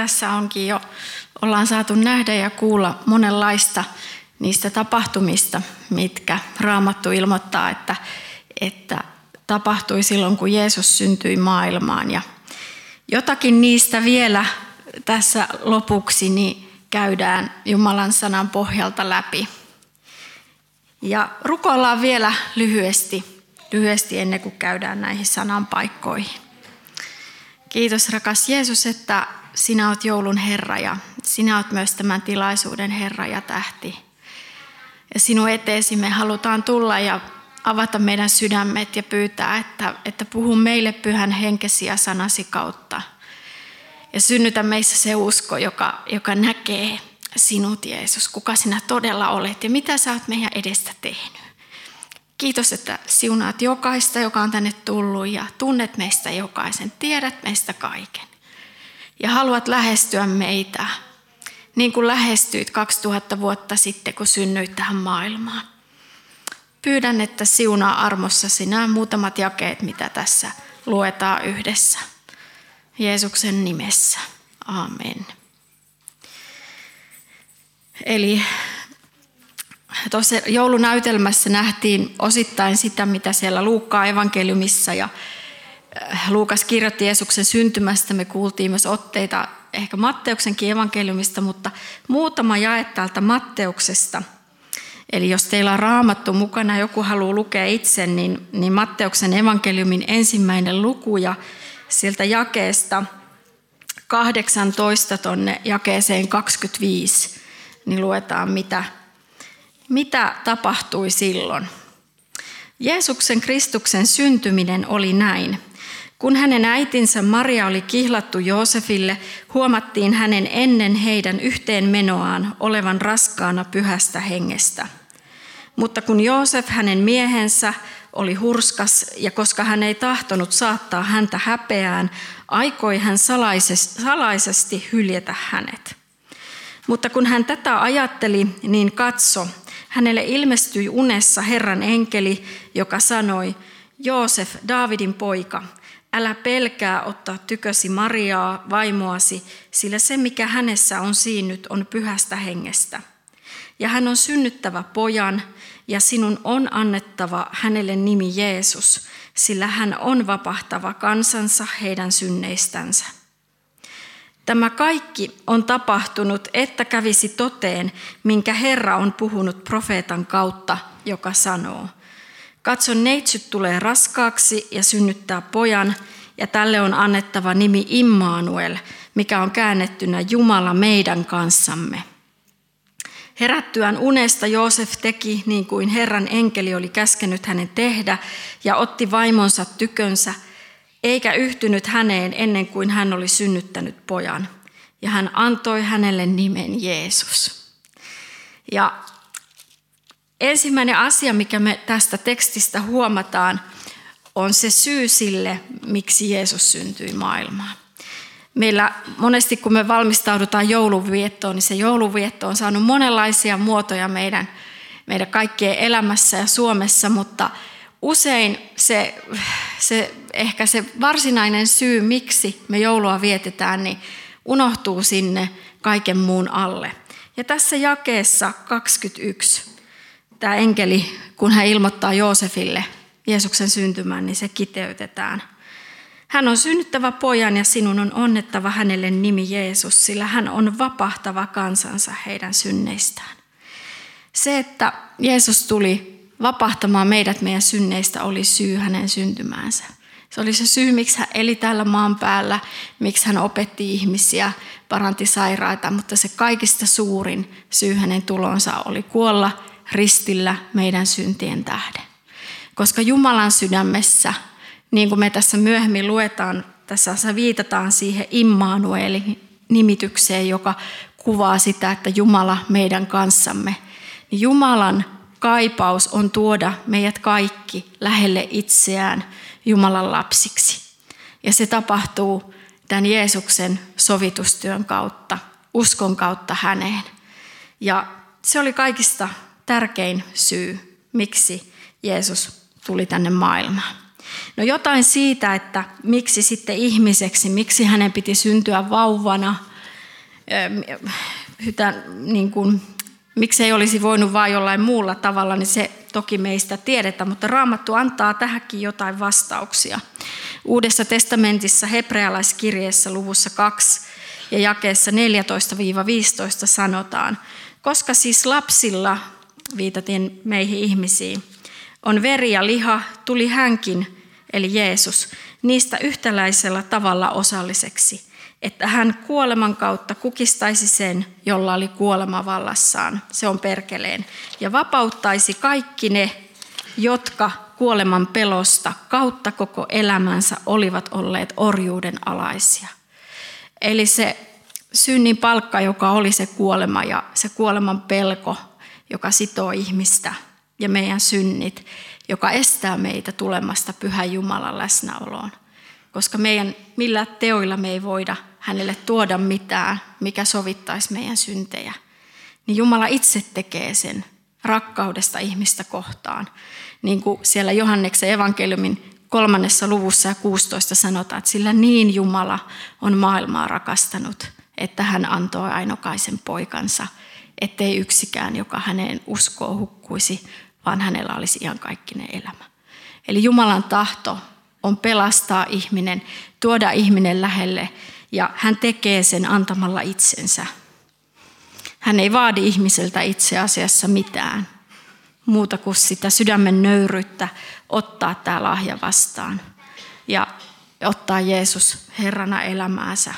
tässä onkin jo, ollaan saatu nähdä ja kuulla monenlaista niistä tapahtumista, mitkä Raamattu ilmoittaa, että tapahtui silloin, kun Jeesus syntyi maailmaan. Ja jotakin niistä vielä tässä lopuksi niin käydään Jumalan sanan pohjalta läpi. Ja rukoillaan vielä lyhyesti ennen kuin käydään näihin sananpaikkoihin. Kiitos rakas Jeesus, että sinä olet joulun Herra ja sinä olet myös tämän tilaisuuden Herra ja tähti. Ja sinun eteesi me halutaan tulla ja avata meidän sydämet ja pyytää, että puhu meille pyhän henkesi ja sanasi kautta. Ja synnytä meissä se usko, joka näkee sinut, Jeesus, kuka sinä todella olet ja mitä sä oot meidän edestä tehnyt. Kiitos, että siunaat jokaista, joka on tänne tullut ja tunnet meistä jokaisen, tiedät meistä kaiken. Ja haluat lähestyä meitä, niin kuin lähestyit 2000 vuotta sitten, kun synnyit tähän maailmaan. Pyydän, että siunaa armossasi nämä muutamat jakeet, mitä tässä luetaan yhdessä. Jeesuksen nimessä. Amen. Eli tuossa joulunäytelmässä nähtiin osittain sitä, mitä siellä Luukkaan evankeliumissa ja Luukas kirjoitti Jeesuksen syntymästä. Me kuultiin myös otteita ehkä Matteuksenkin evankeliumista, mutta muutama jae täältä Matteuksesta. Eli jos teillä on Raamattu mukana, joku haluaa lukea itse, niin Matteuksen evankeliumin 1. luku ja sieltä jakeesta 18 tonne jakeeseen 25, niin luetaan mitä tapahtui silloin. Jeesuksen Kristuksen syntyminen oli näin. Kun hänen äitinsä Maria oli kihlattu Joosefille, huomattiin hänen ennen heidän yhteenmenoaan olevan raskaana pyhästä hengestä. Mutta kun Joosef, hänen miehensä, oli hurskas ja koska hän ei tahtonut saattaa häntä häpeään, aikoi hän salaisesti hyljetä hänet. Mutta kun hän tätä ajatteli, niin katso, hänelle ilmestyi unessa Herran enkeli, joka sanoi, Joosef, Daavidin poika, älä pelkää ottaa tykösi Mariaa, vaimoasi, sillä se mikä hänessä on siinnyt on pyhästä hengestä. Ja hän on synnyttävä pojan ja sinun on annettava hänelle nimi Jeesus, sillä hän on vapahtava kansansa heidän synneistänsä. Tämä kaikki on tapahtunut, että kävisi toteen, minkä Herra on puhunut profeetan kautta, joka sanoo. Katso, neitsyt tulee raskaaksi ja synnyttää pojan, ja tälle on annettava nimi Immanuel, mikä on käännettynä Jumala meidän kanssamme. Herättyään unesta Joosef teki niin kuin Herran enkeli oli käskenyt hänen tehdä ja otti vaimonsa tykönsä, eikä yhtynyt häneen ennen kuin hän oli synnyttänyt pojan. Ja hän antoi hänelle nimen Jeesus. Ja ensimmäinen asia, mikä me tästä tekstistä huomataan, on se syy sille, miksi Jeesus syntyi maailmaan. Meillä monesti, kun me valmistaudutaan joulunviettoon, niin se joulunvietto on saanut monenlaisia muotoja meidän kaikkien elämässä ja Suomessa, mutta usein ehkä se varsinainen syy, miksi me joulua vietetään, niin unohtuu sinne kaiken muun alle. Ja tässä jakeessa 21, tämä enkeli, kun hän ilmoittaa Joosefille Jeesuksen syntymään, niin se kiteytetään. Hän on synnyttävä pojan ja sinun on onnettava hänelle nimi Jeesus, sillä hän on vapahtava kansansa heidän synneistään. Se, että Jeesus tuli vapahtamaan meidät meidän synneistä, oli syy hänen syntymäänsä. Se oli se syy, miksi hän eli täällä maan päällä, miksi hän opetti ihmisiä, paranti sairaita, mutta se kaikista suurin syy hänen tulonsa oli kuolla ristillä meidän syntien tähden. Koska Jumalan sydämessä, niin kuin me tässä myöhemmin luetaan, tässä viitataan siihen Immanuelin nimitykseen, joka kuvaa sitä, että Jumala meidän kanssamme. Niin Jumalan kaipaus on tuoda meidät kaikki lähelle itseään Jumalan lapsiksi. Ja se tapahtuu tämän Jeesuksen sovitustyön kautta, uskon kautta häneen. Ja se oli kaikista tärkein syy, miksi Jeesus tuli tänne maailmaan. No jotain siitä, että miksi sitten ihmiseksi, miksi hänen piti syntyä vauvana, niin kuin, miksei olisi voinut vain jollain muulla tavalla, niin se toki meistä tiedetään, mutta Raamattu antaa tähänkin jotain vastauksia. Uudessa testamentissa hebrealaiskirjeessä luvussa 2 ja jakeessa 14-15 sanotaan, koska siis lapsilla, viitaten meihin ihmisiin, on veri ja liha, tuli hänkin, eli Jeesus, niistä yhtäläisellä tavalla osalliseksi, että hän kuoleman kautta kukistaisi sen, jolla oli kuolema vallassaan, se on perkeleen, ja vapauttaisi kaikki ne, jotka kuoleman pelosta kautta koko elämänsä olivat olleet orjuuden alaisia. Eli se synnin palkka, joka oli se kuolema ja se kuoleman pelko, joka sitoo ihmistä ja meidän synnit, joka estää meitä tulemasta Pyhän Jumalan läsnäoloon. Koska millä teoilla me ei voida hänelle tuoda mitään, mikä sovittaisi meidän syntejä. Niin Jumala itse tekee sen rakkaudesta ihmistä kohtaan. Niin kuin siellä Johanneksen evankeliumin 3. luvussa ja 16 sanotaan, että sillä niin Jumala on maailmaa rakastanut, että hän antoi ainokaisen poikansa, ettei yksikään, joka häneen uskoo, hukkuisi, vaan hänellä olisi iankaikkinen elämä. Eli Jumalan tahto on pelastaa ihminen, tuoda ihminen lähelle, ja hän tekee sen antamalla itsensä. Hän ei vaadi ihmiseltä itse asiassa mitään muuta kuin sitä sydämen nöyryyttä ottaa tämä lahja vastaan ja ottaa Jeesus Herrana elämäänsä.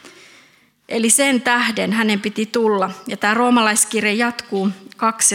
Eli sen tähden hänen piti tulla, ja tämä roomalaiskirje jatkuu 2 ja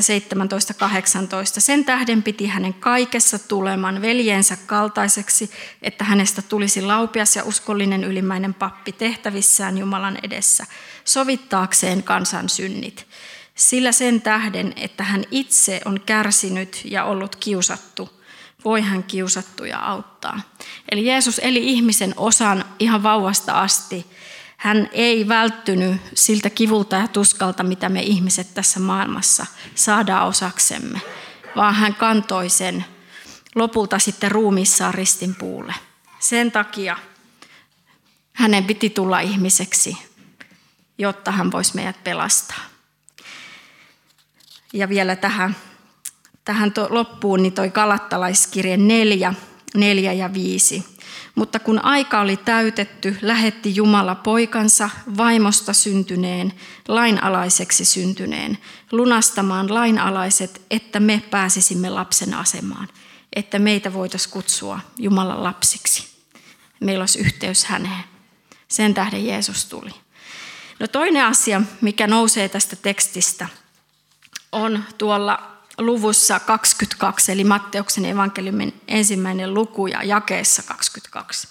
17-18. Sen tähden piti hänen kaikessa tuleman veljensä kaltaiseksi, että hänestä tulisi laupias ja uskollinen ylimmäinen pappi tehtävissään Jumalan edessä, sovittaakseen kansan synnit. Sillä sen tähden, että hän itse on kärsinyt ja ollut kiusattu, voi hän kiusattuja auttaa. Eli Jeesus eli ihmisen osan ihan vauvasta asti. Hän ei välttynyt siltä kivulta ja tuskalta, mitä me ihmiset tässä maailmassa saadaan osaksemme, vaan hän kantoi sen lopulta sitten ruumiissaan ristinpuulle. Sen takia hänen piti tulla ihmiseksi, jotta hän voisi meidät pelastaa. Ja vielä tähän loppuun niin toi Galattalaiskirje 4 ja 5. Mutta kun aika oli täytetty, lähetti Jumala poikansa vaimosta syntyneen, lainalaiseksi syntyneen, lunastamaan lainalaiset, että me pääsisimme lapsen asemaan, että meitä voitaisiin kutsua Jumalan lapsiksi. Meillä olisi yhteys häneen. Sen tähden Jeesus tuli. No toinen asia, mikä nousee tästä tekstistä, on tuolla luvussa 22, eli Matteuksen evankeliumin 1. luku ja jakeessa 22.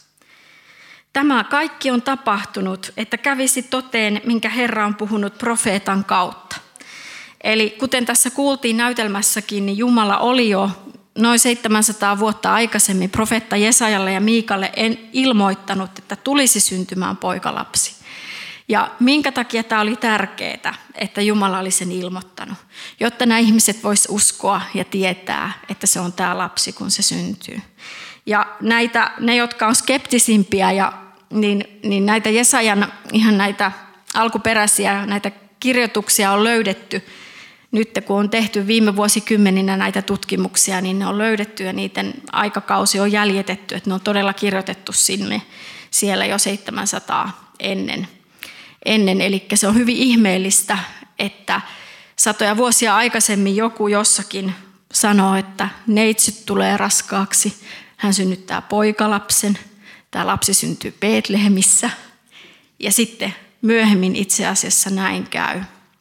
Tämä kaikki on tapahtunut, että kävisi toteen, minkä Herra on puhunut profeetan kautta. Eli kuten tässä kuultiin näytelmässäkin, niin Jumala oli jo noin 700 vuotta aikaisemmin profeetta Jesajalle ja Miikalle ilmoittanut, että tulisi syntymään poikalapsi. Ja minkä takia tämä oli tärkeää, että Jumala oli sen ilmoittanut, jotta nämä ihmiset vois uskoa ja tietää, että se on tämä lapsi, kun se syntyy. Ja ne, jotka on skeptisimpiä, niin näitä Jesajan ihan näitä alkuperäisiä näitä kirjoituksia on löydetty. Nyt kun on tehty viime vuosikymmeninä näitä tutkimuksia, niin ne on löydetty ja niiden aikakausi on jäljitetty, että ne on todella kirjoitettu sinne siellä jo 700 ennen. Eli se on hyvin ihmeellistä, että satoja vuosia aikaisemmin joku jossakin sanoo, että neitsyt tulee raskaaksi, hän synnyttää poikalapsen, tämä lapsi syntyy Betlehemissä ja sitten myöhemmin itse asiassa näin käy.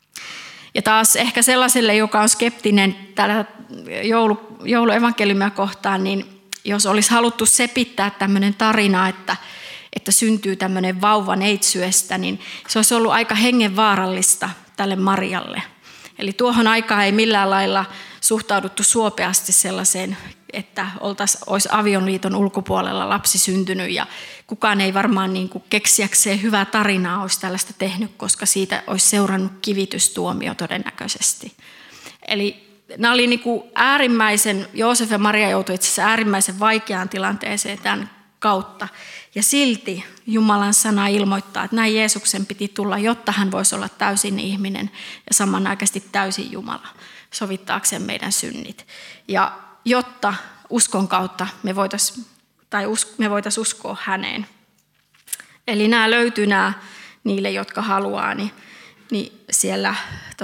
Ja taas ehkä sellaiselle, joka on skeptinen tällä jouluevankeliumia kohtaan, niin jos olisi haluttu sepittää tämmöinen tarina, että syntyy tämmöinen vauva neitsyestä, niin se olisi ollut aika hengenvaarallista tälle Marialle. Eli tuohon aikaan ei millään lailla suhtauduttu suopeasti sellaiseen, että olisi avioliiton ulkopuolella lapsi syntynyt ja kukaan ei varmaan niin kuin keksiäkseen hyvää tarinaa olisi tällaista tehnyt, koska siitä olisi seurannut kivitystuomio todennäköisesti. Eli nämä oli niin kuin Joosef ja Maria joutui itse asiassa äärimmäisen vaikeaan tilanteeseen tämän kautta. Ja silti Jumalan sana ilmoittaa, että näin Jeesuksen piti tulla, jotta hän voisi olla täysin ihminen ja samanaikaisesti täysin Jumala, sovittaakseen meidän synnit. Ja jotta uskon kautta me voitaisiin uskoa häneen. Eli nämä löytyy niille, jotka haluaa, niin siellä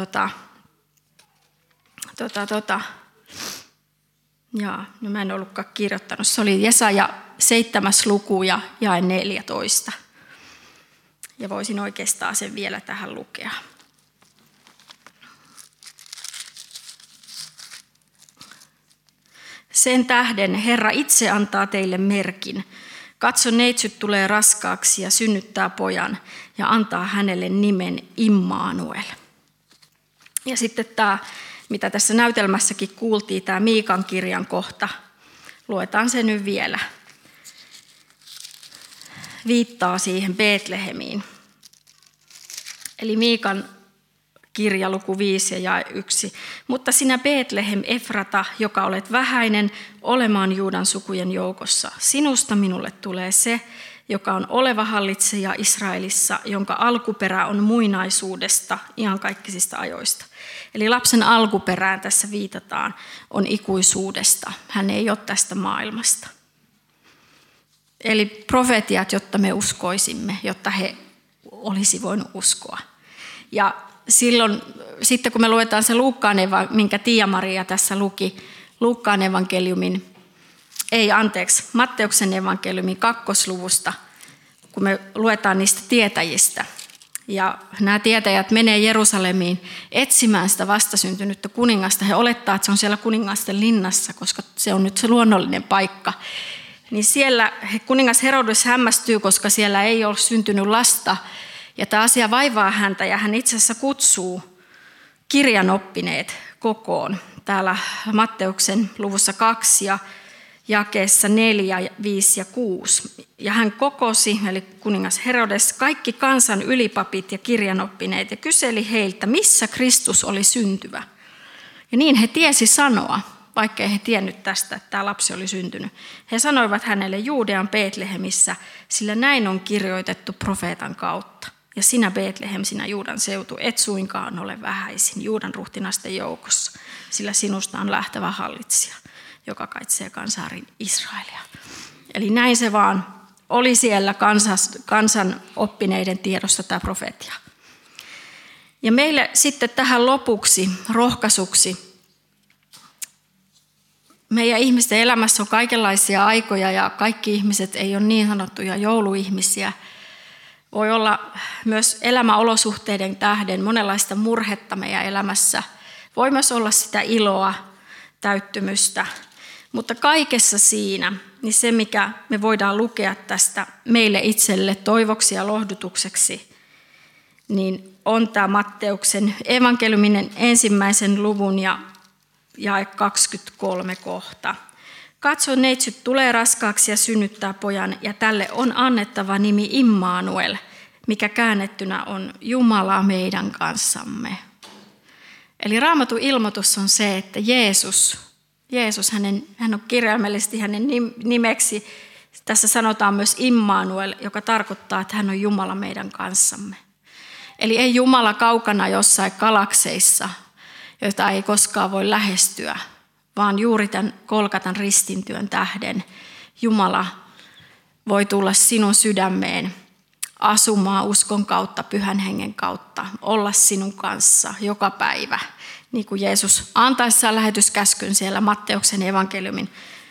mä en ollutkaan kirjoittanut. Se oli Jesaja 7. luku ja jae 14. Ja voisin oikeastaan sen vielä tähän lukea. Sen tähden Herra itse antaa teille merkin. Katso, neitsyt tulee raskaaksi ja synnyttää pojan ja antaa hänelle nimen Immanuel. Ja sitten tämä, mitä tässä näytelmässäkin kuultiin, tämä Miikan kirjan kohta. Luetaan se nyt vielä. Viittaa siihen Betlehemiin. Eli Miikan kirja luku 5 ja jae 1. Mutta sinä Betlehem Efrata, joka olet vähäinen olemaan Juudan sukujen joukossa, sinusta minulle tulee se, joka on oleva hallitsija Israelissa, jonka alkuperä on muinaisuudesta, iankaikkisista ajoista. Eli lapsen alkuperään tässä viitataan, on ikuisuudesta. Hän ei ole tästä maailmasta. Eli profetiat, jotta me uskoisimme, jotta he olisi voinut uskoa. Ja silloin, sitten kun me luetaan se minkä Tiia-Maria tässä luki, Matteuksen evankeliumin 2. luvusta, kun me luetaan niistä tietäjistä. Ja nämä tietäjät menee Jerusalemiin etsimään sitä vastasyntynyttä kuningasta. He olettaa, että se on siellä kuningasten linnassa, koska se on nyt se luonnollinen paikka. Niin siellä kuningas Herodes hämmästyy, koska siellä ei ole syntynyt lasta. Ja tämä asia vaivaa häntä ja hän itse asiassa kutsuu kirjanoppineet kokoon. Täällä Matteuksen luvussa 2 ja jakeessa 4, 5 ja 6. Ja hän kokosi, eli kuningas Herodes, kaikki kansan ylipapit ja kirjanoppineet ja kyseli heiltä, missä Kristus oli syntyvä. Ja niin he tiesi sanoa, vaikkei he tiennyt tästä, että tämä lapsi oli syntynyt. He sanoivat hänelle Juudean Betlehemissä, sillä näin on kirjoitettu profeetan kautta. Ja sinä Betlehem, sinä Juudan seutu, et suinkaan ole vähäisin Juudan ruhtinasten joukossa, sillä sinusta on lähtevä hallitsija, joka kaitsee kansaa Israelia. Eli näin se vaan oli siellä kansan oppineiden tiedossa tämä profeetia. Ja meille sitten tähän lopuksi rohkaisuksi. Meidän ihmisten elämässä on kaikenlaisia aikoja ja kaikki ihmiset ei ole niin sanottuja jouluihmisiä. Voi olla myös elämäolosuhteiden tähden monenlaista murhetta meidän elämässä. Voi myös olla sitä iloa, täyttymystä. Mutta kaikessa siinä, niin se mikä me voidaan lukea tästä meille itselle toivoksi ja lohdutukseksi, niin on tämä Matteuksen evankeliumin 1. luvun ja jae 23 kohta. Katso, neitsyt tulee raskaaksi ja synnyttää pojan, ja tälle on annettava nimi Immanuel, mikä käännettynä on Jumala meidän kanssamme. Eli Raamatun ilmoitus on se, että Jeesus hän on kirjaimellisesti hänen nimeksi. Tässä sanotaan myös Immanuel, joka tarkoittaa, että hän on Jumala meidän kanssamme. Eli ei Jumala kaukana jossain galakseissa, jota ei koskaan voi lähestyä, vaan juuri tämän Golgatan ristintyön tähden Jumala voi tulla sinun sydämeen asumaan uskon kautta, pyhän hengen kautta, olla sinun kanssa joka päivä. Niin kuin Jeesus antaessaan lähetyskäskyn siellä Matteuksen evankeliumin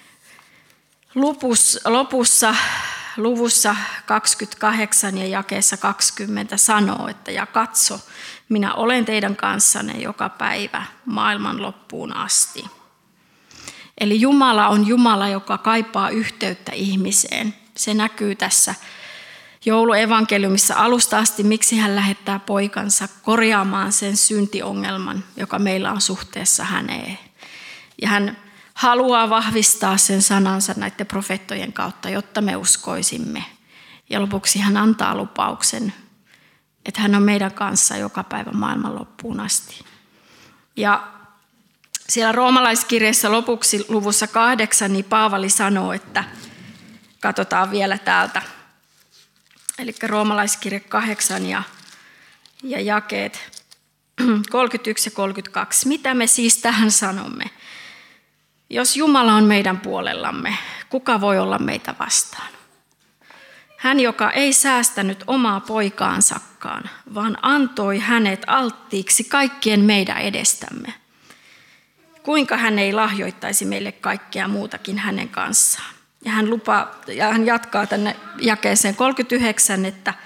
lopussa, luvussa 28 ja jakeessa 20 sanoo, että ja katso, minä olen teidän kanssanne joka päivä maailman loppuun asti. Eli Jumala on Jumala, joka kaipaa yhteyttä ihmiseen. Se näkyy tässä jouluevankeliumissa alusta asti, miksi hän lähettää poikansa korjaamaan sen syntiongelman, joka meillä on suhteessa häneen. Ja hän haluaa vahvistaa sen sanansa näiden profeettojen kautta, jotta me uskoisimme. Ja lopuksi hän antaa lupauksen, että hän on meidän kanssa joka päivä maailman loppuun asti. Ja siellä roomalaiskirjeessä lopuksi luvussa 8, niin Paavali sanoo, että katsotaan vielä täältä Eli Roomalaiskirje 8 ja jakeet 31 ja 32. Mitä me siis tähän sanomme? Jos Jumala on meidän puolellamme, kuka voi olla meitä vastaan? Hän, joka ei säästänyt omaa poikaansakaan, vaan antoi hänet alttiiksi kaikkien meidän edestämme. Kuinka hän ei lahjoittaisi meille kaikkea muutakin hänen kanssaan? Ja hän jatkaa tänne jakeeseen 39,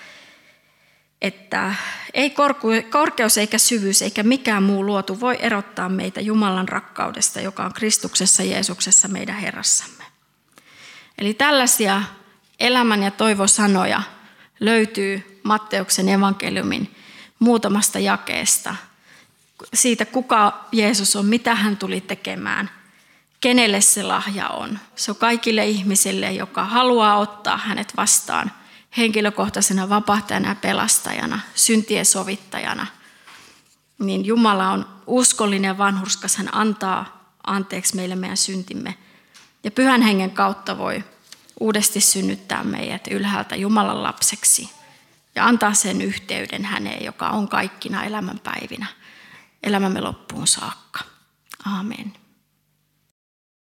että ei korkeus eikä syvyys eikä mikään muu luotu voi erottaa meitä Jumalan rakkaudesta, joka on Kristuksessa Jeesuksessa meidän Herrassamme. Eli tällaisia elämän ja toivosanoja löytyy Matteuksen evankeliumin muutamasta jakeesta. Siitä, kuka Jeesus on, mitä hän tuli tekemään, kenelle se lahja on. Se on kaikille ihmisille, joka haluaa ottaa hänet vastaan henkilökohtaisena vapahtajana ja pelastajana, syntien sovittajana. Niin Jumala on uskollinen ja vanhurskas, hän antaa anteeksi meille meidän syntimme. Ja Pyhän Hengen kautta voi uudesti synnyttää meidät ylhäältä Jumalan lapseksi ja antaa sen yhteyden häneen, joka on kaikkina elämänpäivinä, elämämme loppuun saakka. Aamen.